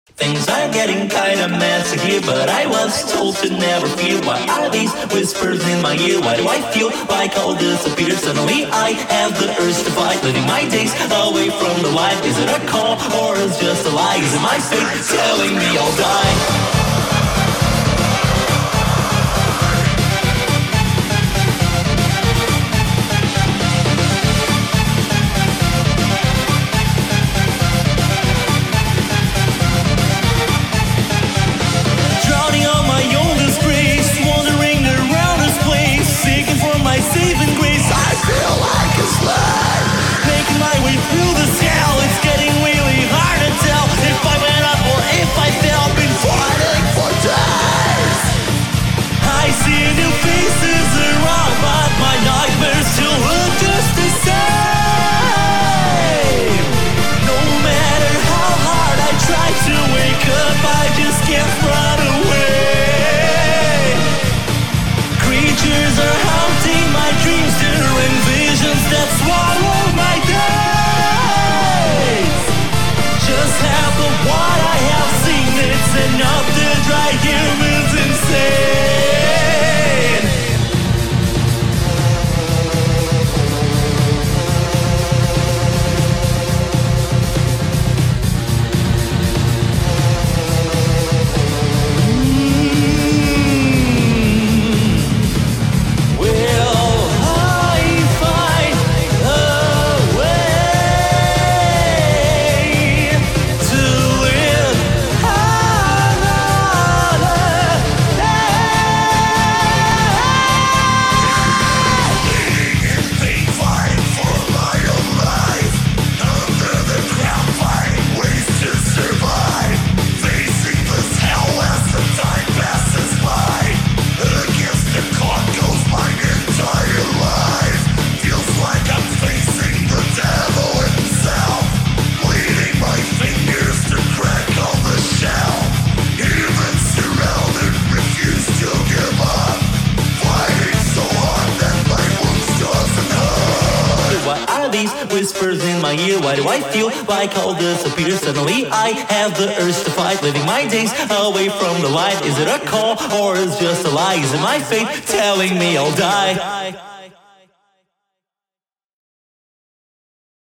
Things are getting kinda messy here, but I was told to never fear. Why are these whispers in my ear? Why do I feel like all disappears? Suddenly I have the urge to fight, living my days away from the light. Is it a call or is it just a lie? Is it my fate telling me I'll die? Saving grace, I feel like a slave, making my way through this hell. It's getting really hard to tell if I went up or if I fell. Been fighting for days. I see new faces around, but my nightmares still look just the same. No matter how hard I try to wake up, I just can't run away. Creatures are haunting my dreams, during visions that swallow my days. Just half of what I have seen, it's enough to drive humans insane. Whispers in my ear, why do I feel like all disappears? Suddenly I have the urge to fight, living my days away from the light. Is it a call or is it just a lie? Is it my fate telling me I'll die?